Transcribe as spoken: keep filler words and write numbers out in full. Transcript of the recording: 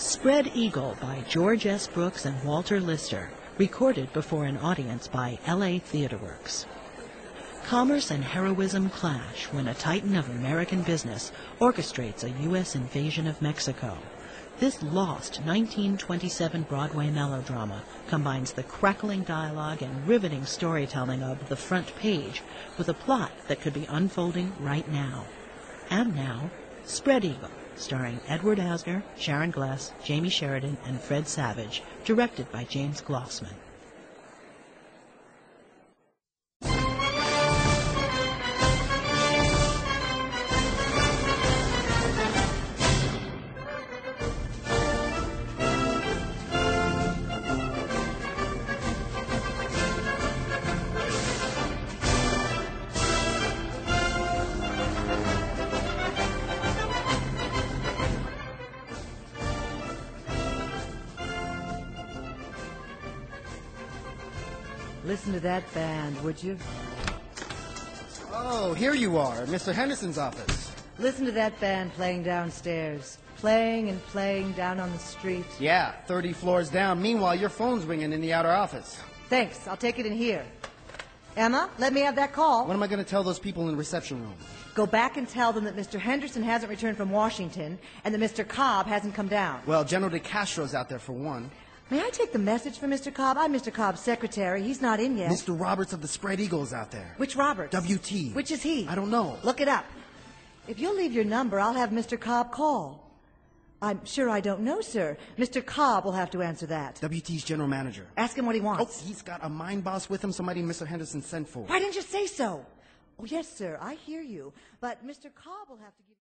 Spread Eagle by George S. Brooks and Walter Lister, recorded before an audience by L A TheatreWorks. Commerce and heroism clash when a titan of American business orchestrates a U S invasion of Mexico. This lost nineteen twenty-seven Broadway melodrama combines the crackling dialogue and riveting storytelling of The Front Page with a plot that could be unfolding right now. And now, Spread Eagle, starring Edward Asner, Sharon Gless, Jamie Sheridan, and Fred Savage, directed by James Glossman. Listen to that band, would you? Oh, here you are, Mister Henderson's office. Listen to that band playing downstairs. Playing and playing down on the street. Yeah, thirty floors down. Meanwhile, your phone's ringing in the outer office. Thanks, I'll take it in here. Emma, let me have that call. What am I going to tell those people in the reception room? Go back and tell them that Mister Henderson hasn't returned from Washington and that Mister Cobb hasn't come down. Well, General DeCastro's out there for one. May I take the message for Mister Cobb? I'm Mister Cobb's secretary. He's not in yet. Mister Roberts of the Spread Eagle is out there. Which Roberts? W T. Which is he? I don't know. Look it up. If you'll leave your number, I'll have Mister Cobb call. I'm sure I don't know, sir. Mister Cobb will have to answer that. W T's general manager. Ask him what he Oh, wants. he's got a mind boss with him, somebody Mister Henderson sent for. Why didn't you say so? Oh, yes, sir, I hear you. But Mister Cobb will have to give...